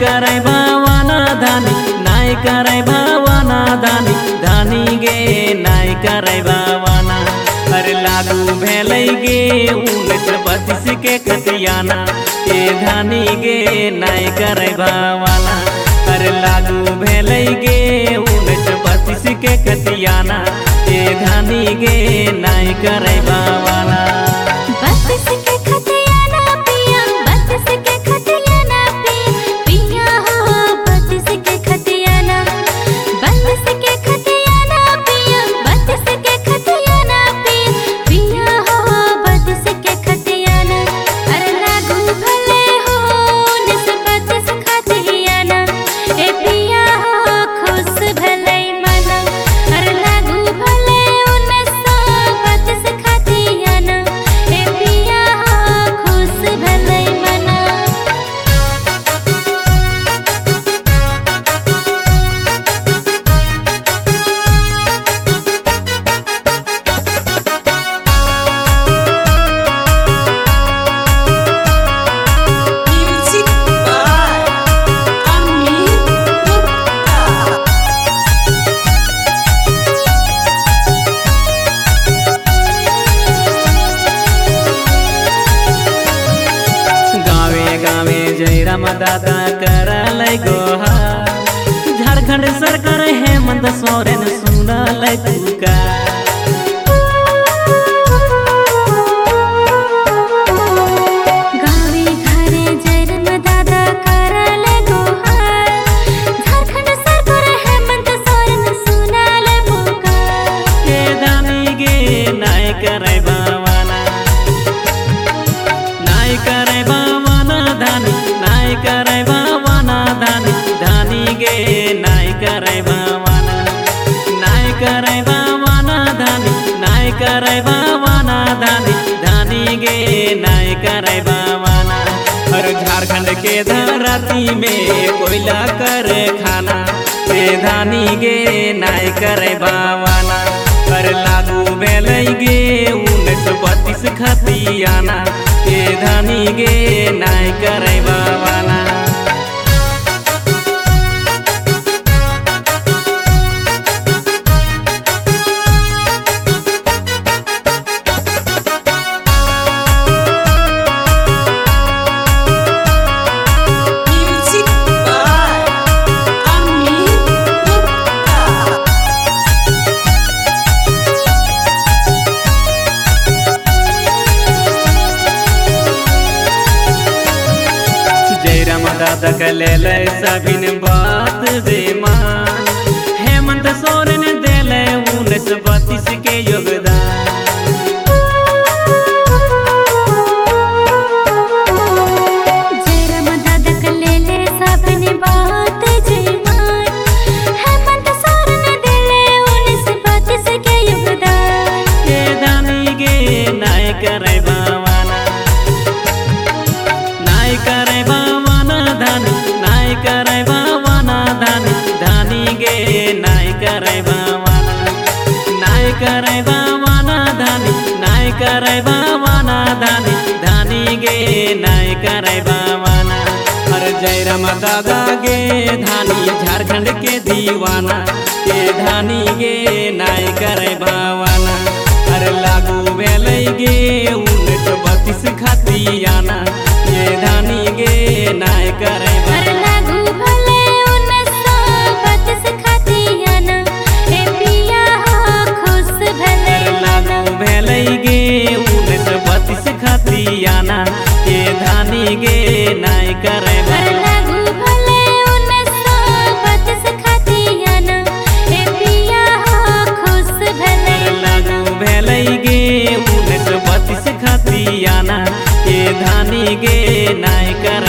करे भावाना धानी नाय करे भावाना धानी धानी गे नाय करे भावाना। अरे लागू भेलै गे 1932 के खतियाना ए धानी गे नाय करे भावाना। अरे लागू भेलै गे 1932 के खतियाना ए धानी गे नाय करे भावाना। जयराम दादा करलै गोहार झारखंड सरकार हेमंत सोरेन सुनलै पुकार। गावे घरे जयराम दादा करलै गोहार झारखंड सरकार हेमंत सोरेन सुनलै पुकार। ए धानी गे नाय करे भावाना नाय करे भावाना धानी नाय करे भावाना धानी धानी गे नाय करे भावाना। नाय करे भावाना धानी नाय करे भावाना धानी धानी गे नाय करे भावाना। हर झारखंड के धरती में कोयला करे खाना ए धानी गे नाय करे भावाना। पर लागू भेलै गे 1932 खतियाना ए धानी गे नाय करे भावाना। जयराम दादा कलेलै सभिन बात बेमान हेमंत सोरेन देलै 1932 के योगदान। जयराम दादा कलेलै सभिन बात बेमान हेमंत सोरेन देलै 1932 के योगदान। ए धानी गे नाय करे भावाना नाय करे भावाना धानी नाय करे भावाना धानी धानी गे नाय करे भावाना। नाय करे भावाना धानी नाय करे भावाना धानी धानी गे नाय करे भावाना। हर जयराम दादा गे धानी झारखंड के दीवाना ए धानी गे नाय करे भावाना। हर लागू भेलै गे 1932 खतियाना ए धानी गे नाय करे अरे लागू भेलै 1932 खतियाना ए पिया खुश भेलै। लागू भेलै गे 1932 खतियाना ए धानी गे नाय करे अरे लागू भेलै 1932 खतियाना ए पिया खुश भेलै। लागू भेलै गे 1932 खतियाना ए धानी गे नाय करे।